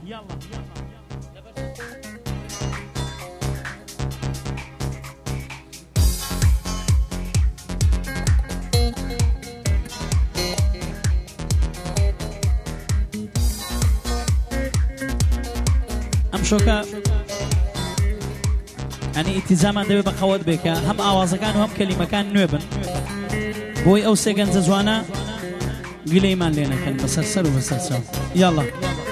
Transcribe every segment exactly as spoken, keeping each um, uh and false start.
ئەم شۆکە ئەنی ئیتیزامان دەوێت بە قەوەت بێکە هەم ئاوازەکان و هەم کەلیمەکان نوێ بن بۆی ئەو سێ گەنجە جوانە گلەیمان لێ نەکەن بەسەر سەر و بەسەر چاو. یاڵڵا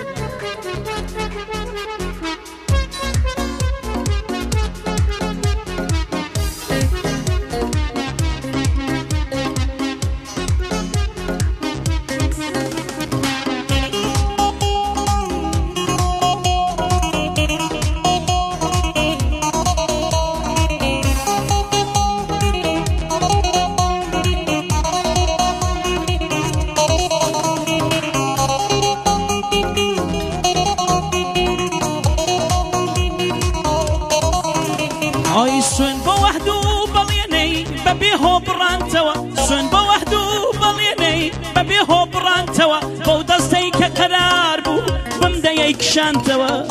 سوين بوحدو بليني ببيهو برانتوا سوين بوحدو بليني ببيهو برانتوا بو دستيك قرار بو بمديك شانتوا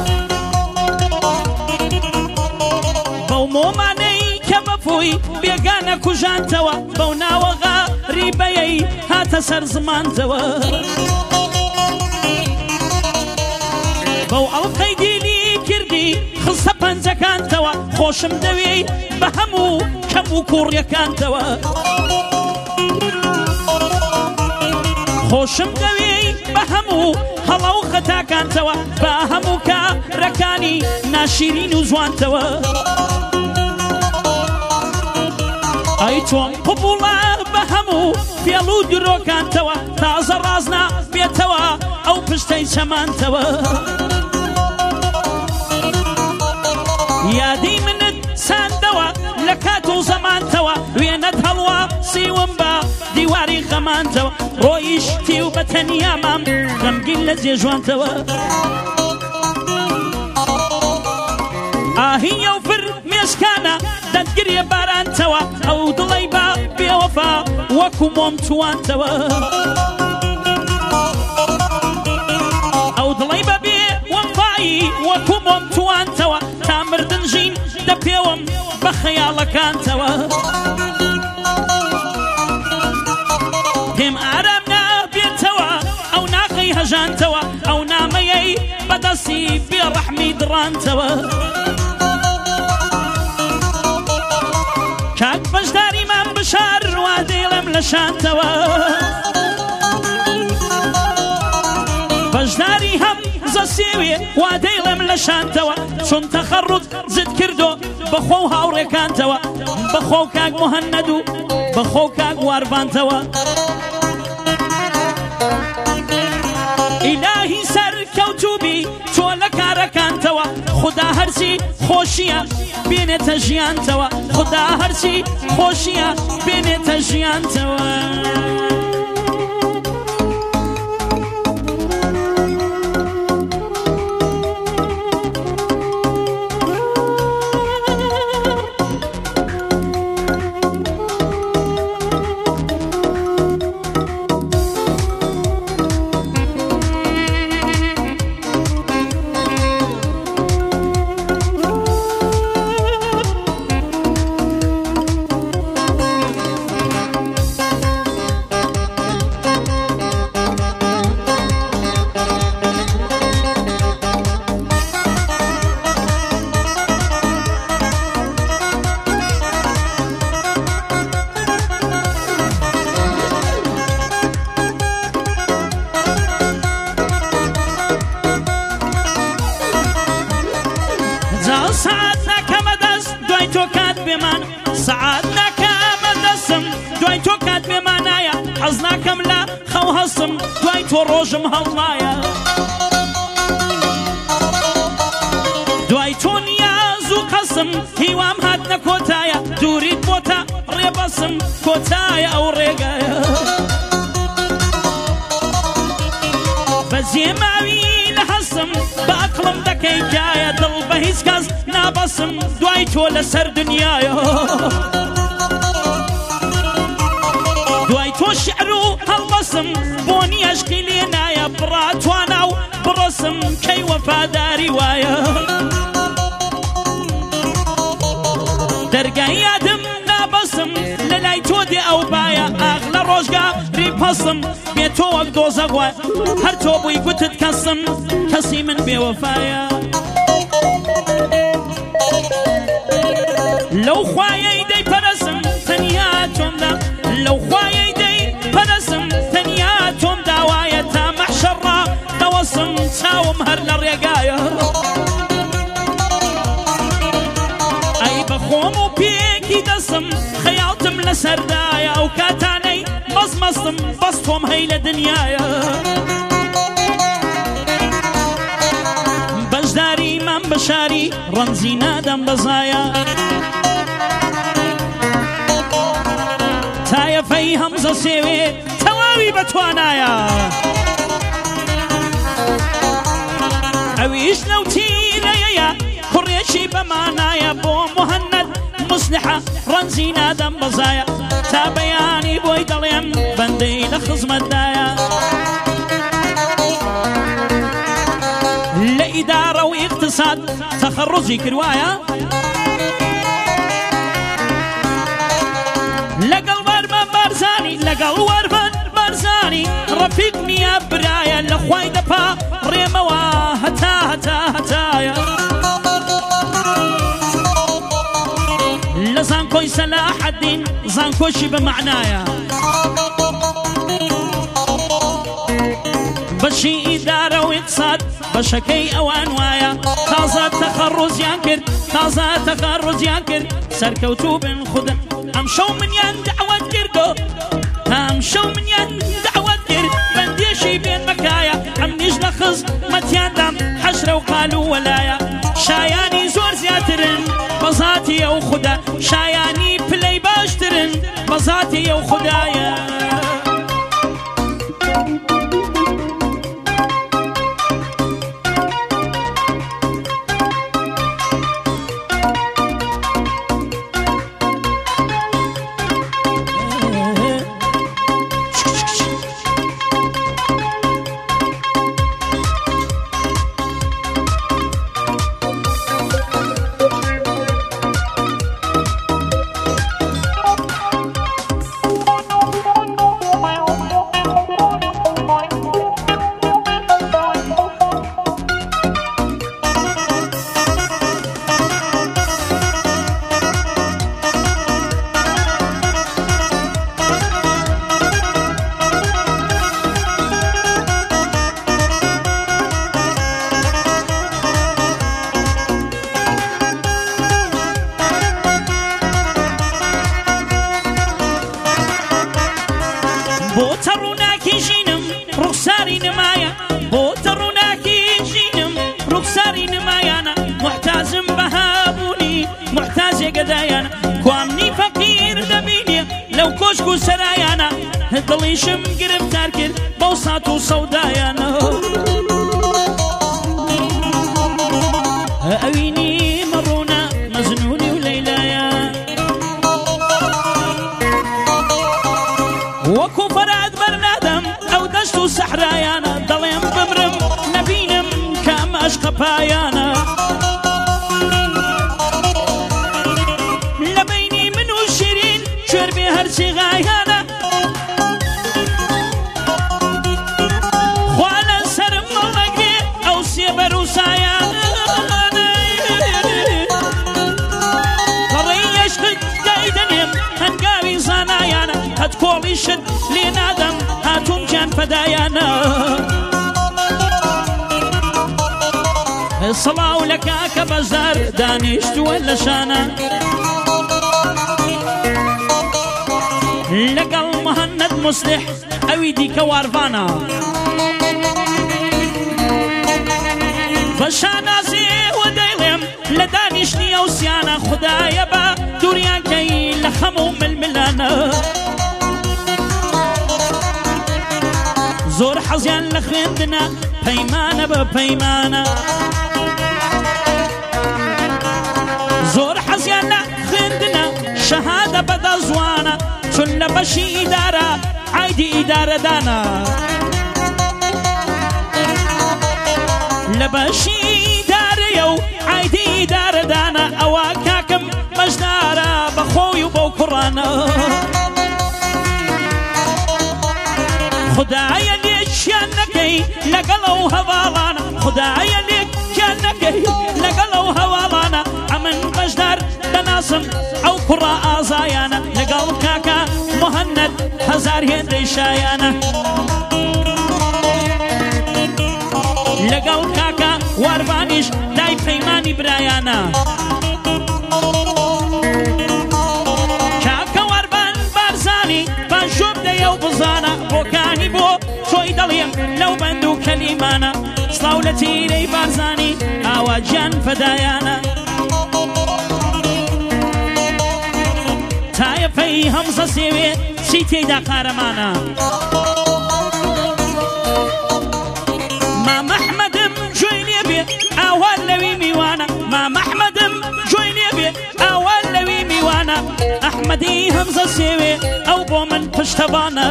بو موماني كبفوي بيقانا كجانتوا بو ناوغا ريبيي هاتا سر زمانتوا بو القيدي لي كردي خلصة پنجەکانتەوە خۆشم دەوێی بە هەموو کەم و کوڕیەکانتەوە خۆشم دەوێی بە هەموو هەڵە و خەتاکانتەوە بە هەموو کارەکانی ناشیرین و جوانتەوە ئەی تۆم قبوڵە بە هەموو فێڵ و درۆکانتەوە تازە ڕاز نابێتەوە ئەو پشتەی چەمانتەوە یادی منت ساندەوە لە کات و زەمانتەوە وێنەت هەڵوا سیوم بە دیواری خەمانتەوە ڕۆیشتی و بە تەنیا مام غەمگین لە جێژوانتەوە ئاهینە و فر مێشکانە دەتگریە بارانتەوە ئەو دڵەی بە بێوەفا وەکو مۆم توانتەوە ئەو دڵەی بە بێ وەفایی وەکو مۆم توانتەوە تا مردن ژین دەپێوم بە خەیاڵەکانتەوە دێم ئارام نابێتەوە ئەو ناقەی هەژانتەوە ئەو نامەیەی بەدەستی بێڕەحمی دڕانتەوە کاک بەشداریمان بشار وا دێڵم لە شانتەوە بەشداری هەم زەسێوێ وا دەیڵێم لە شانتەوە چون تەخەڕوت زت کردۆ بەخۆ و هاوڕێکانتەوە بەخۆ و کاک موهەنەد و بەخۆ و کاک واروانتەوە ئیلاهی سەرکەوتوبی تۆ لە کارەکانتەوە خدا هەرچی خۆشیە بێنێتە ژیانتەوە خدا هەرچی خۆشیە بێنێتە ژیانتەوە سعات ناکەمە دەست دوای تۆ کات بێمان سعات ناکەمە دەستم دوای تۆ کات بێمانایە حەز ناکەم لە خەو هەستم دوای تۆ ڕۆژم هەڵنایە دوای تۆ نیاز و قەسم هیوام هاتنە کۆتایە دووریت بۆتە ڕێبەسم کۆتایە ئەو ڕێگایە بە جێماوی لە هەستم بە ئەقڵم دەکەی جایە دڵ بە هیچ کەس نابەسم دوای تۆ لەسەر دنیایە دوای تۆ شعر و هەڵبەسم بۆنی عەشقی لێ نایە بڕاتوانە و بڕۆ بەوەسم کەی وەفاداری وایە دەرگای یادم نابەسم لە لای تۆ دێ ئەو باە ئاغ لە ڕۆژگاری پەسم بێ تۆ وەک دۆزەق وای هەر تۆ بووی گوتت کەسم کەسی من بێوەفایە لەو خوایەی دەی پەرەسم تەنیا تۆمدا لەو خوایەی دەی پەرەسم تەنیا تۆم داوایە تا مەحشەڕا دەوەسم چاوم هەر لە ڕێگایە ئەی بەخۆم و پێکی دەسم خەیاڵتم لە سەردایە ئەو کاتانەی مەزمەستم بەس تۆم هەی لە دنیایە بەشداری مام بەشاری ڕەمزی نادەم بەزایە تایەفەی هەمزە سێوێ تەواوی بەتوانایە ئەویش لەو تیرەیەیە کوڕێکی بەمانایە بۆ موهەنەد مصلحە ڕەمزی نادەم بەزایە تا بەیانی بۆی دەڵێم بەندەی لە خزمەتدایە لە ئیدارە و ئیقتساد تەخەڕوزی کردوایە لەگەڵ وەرمە بارزانی لەگەڵ وەرمە بارزانی ڕەفیق نییە برایە لە خوای دەپا ڕێمەوە هەتا هەتا هەتایە لە زانکۆی سەلاحەدین زانکۆشی بەمەعنایە بەشی ئیدارە و ئیقتساد بەشەکەی ئەوان وایە تازە تەخەڕوزیان کرد تازە تەخەڕوزیان کرد سەرکەوتوو بن خودە ئەم شەو منیان دعوەت کردۆ ئەم شەو منیان دعوەت کرد بەندێشی بێن بەکایە ئەم نیژ لە خزمەتیاندام حەشرە و قال و وەلایە شایانی زۆر زیاترن بەزاتی ئەو خودە شایانی پلەی باشترن بەزاتی ئەو خودایە بۆ تەڕووناکی ژینم ڕوخساری نمایە بۆ تەڕووناکی ژینم ڕوخساری نمایانە محتازم بەهابوونی محتازێ گەدایانە کوامنی فەقیر دەبینێ لەو کۆشک و سەرایانە دڵیشم گرفتار کرد بەو سات و سەودایانە ئەوینی مەڕوونە مەزنونی و لەیلایە وەکو فەرات بەرنادەم ئەو دەشت و سەحرایانە دەڵێم بمرم نەبینم کام عەشقە پایانە لە بەینی من و شیرین کوێر بێ هەرچی غایانە خوا لە سەرم مەڵەگرێ ئەو سێبەر و سایانە قەڕەی عەشقت دایدەنێم هەنگاوی زانایانە هەت کۆڵی شت لێ نادەم هاتووم گیان فەدایانە سەڵاو لە کاکە بەزار دانیشتووە لە شانە لەگەڵ موهەنەد مصلح ئەوی دیکە واڕوانە بە شانازێوە دەیڵێم لە دانیشتنی ئەو سیانە خودایە بە دووریانکەی لە خەم و ململانە زۆر حەزیان لە خوێندنە پەیمانە بە پەیمانە زۆر حەزیان لە خوێندنە شەهادە بەدە زوانە چون لە بەشی ئیدارە عایدی ئیدارەدانە لە بەشی دارەیە و عایدی دارەدانە ئەوە کاکەم بەشدارە بەخۆی و بەو کوڕانە خدایە لێکیان نەکەی لەگەڵ ئەو هەواڵانە خدایە لێکیان نەکەی لەگەڵ ئەو هەواڵانە ئەمن بەشدار دەناسم ئەو کوڕە ئازایانە لەگەڵ کاکە محەنەد هەزار هێندەی شایانە لەگەڵ کاکە واروانیش دای پەیمانی برایانە کاکە واربان بارزانی باشۆ بدەیە و بزانە بۆکانی بۆ تۆی دەڵێم لەو بەند و کەلیمانە سڵاو لە تیرەی بارزانی ئاواجیان فەدایانە تایەفەی هەمزە سێوێ چی تێیدا قارەمانە مام ئەحمەدم جوێی لێ بێ ئاوان لەوی میوانە مام ئەحمەدم جوێی لێ بێ ئاوان لەوی میوانە ئەحمەدی هەمزە سێوێ ئەو بۆ من پشتەبانە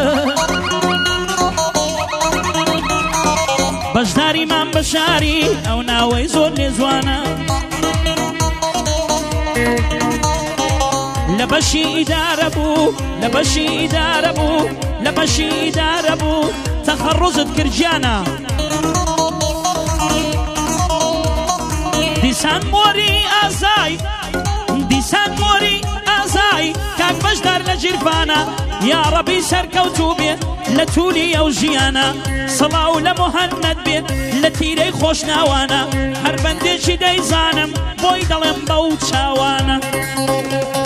بەشداری مام بەشاری ئەو ناوەی زۆر لێزوانە لە بەشی ئیدارە بوو لە بەشی ئیدارە بوو لە بەشی ئیدارە بوو تەخەڕوزت کردیانە دیسان مۆری ئازای دیسان مۆری ئازای کاک بەشدار لە جیرفانە یا ڕەبی سەرکەوتوو بێ لە توولی ئەو ژیانە سڵاو لە محەنەد بێت لە تیرەی خۆشناوانە هەر بەندێکی دەیزانم بۆی دەڵێم بەو چاوانە